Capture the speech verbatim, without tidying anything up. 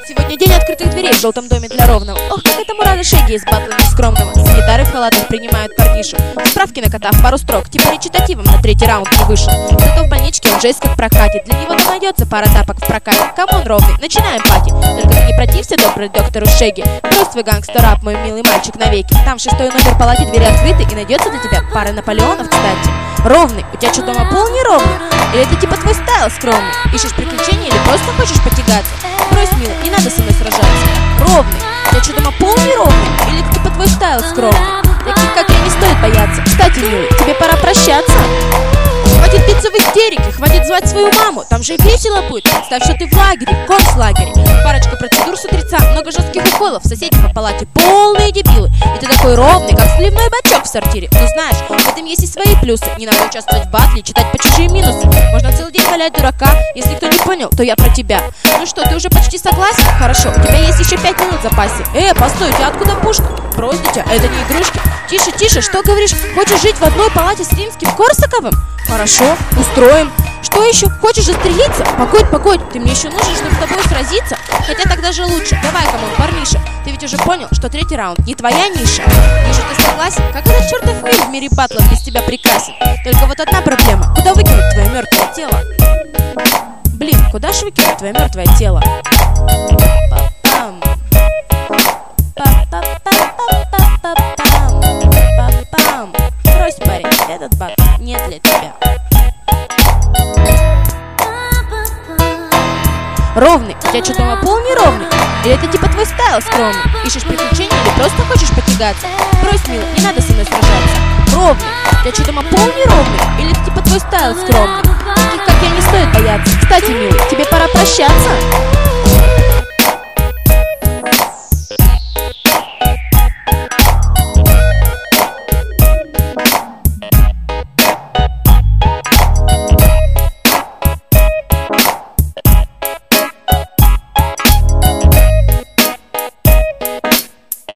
Сегодня день открытых дверей в желтом доме для ровного. Ох, как этому рада Шеги из батла нескромного. Санитары в халатах принимают парнишу. Справки на кота в пару строк, типа речитативом на третий раунд не вышел. Зато в больничке он жесть как прокатит. Для него там найдется пара тапок в прокате. Камон, ровный, начинаем пати. Только ты не протився, добрый доктору Шеги. Брось свой гангстер-рап, мой милый мальчик, навеки. Там в шестой номер палате двери открыты, и найдется для тебя пара Наполеонов, кстати. Ровный, у тебя что, дома пол не ровный? Или это типа твой стайл скромный? Ищешь приключения или просто хочешь потягаться? Брось, милый, не надо со мной сражаться. Ровный, у тебя что, дома пол не ровный? Или это типа твой стайл скромный? Таких, как я, не стоит бояться. Кстати, милый, тебе пора прощаться. Хватит биться в истерике, хватит звать свою маму. Там же весело будет, представь, что ты в лагере, концлагере. Парочка процедур с утреца, много жестких уколов. Соседи по палате полные дебилы. И ты такой ровный, как сливной бачок в сортире. Но знаешь, в этом есть и свои плюсы. Не надо участвовать в батле, читать по чужие минусы. Можно целый день валять дурака. Если кто не понял, то я про тебя. Ну что, ты уже почти согласен? Хорошо, у тебя есть еще пять минут в запасе. Э, постой, у тебя откуда пушка? Брось, дитя, это не игрушки. Тише, тише, что говоришь? Хочешь жить в одной палате с римским Корсаковым? Хорошо, устроим. Что еще? Хочешь застрелиться? Погодь, погодь, ты мне еще нужен, чтобы с тобой сразиться? Хотя так даже лучше. Давай, камон, парниша. Ты ведь уже понял, что третий раунд не твоя ниша. Вижу, ты согласен? Как этот чертов мир в мире батлов без тебя прекрасен. Только вот одна проблема. Куда выкинуть твое мертвое тело? Блин, куда ж выкинуть твое мертвое тело? Па-пам. Па-па-па-па-па-па-пам. Брось, парень, этот батл не для тебя. Ровный, у тебя что, дома пол неровный? Или это типа твой стайл скромный? Ищешь приключения или просто хочешь потягаться? Брось, милый, не надо со мной сражаться. Ровный, у тебя что, дома пол неровный? Или это типа твой стайл скромный? Таких, как я, не стоит бояться. Кстати, милый, тебе пора прощаться.